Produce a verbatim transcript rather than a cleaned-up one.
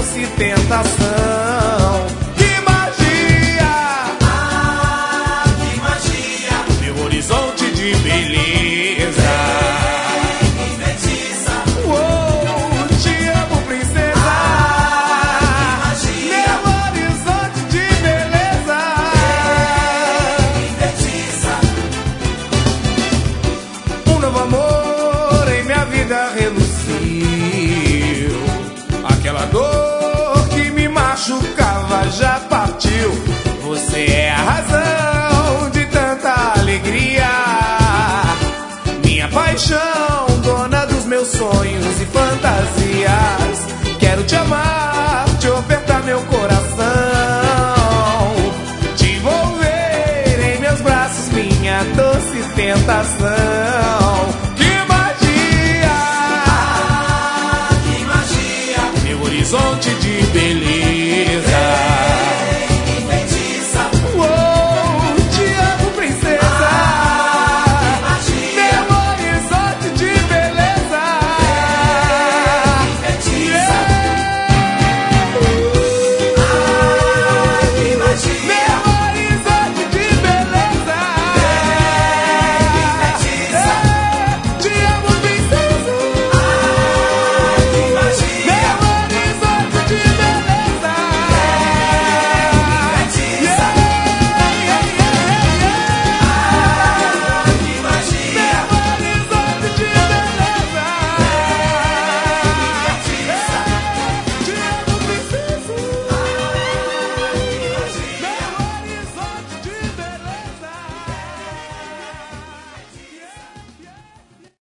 doce tentação. Que magia! Ah, que magia! Meu horizonte de beleza. Me enfeitiça. Uou, te amo, princesa. Ah, que magia! Meu horizonte de beleza. Me enfeitiça. Um novo amor em minha vida reluziu. Aquela dor que me machucava já partiu. Você é a razão de tanta alegria, minha paixão, dona dos meus sonhos e fantasias. Quero te amar, te ofertar meu coração, te envolver em meus braços, minha doce tentação. Que magia! Ah, que magia! Meu horizonte de beleza.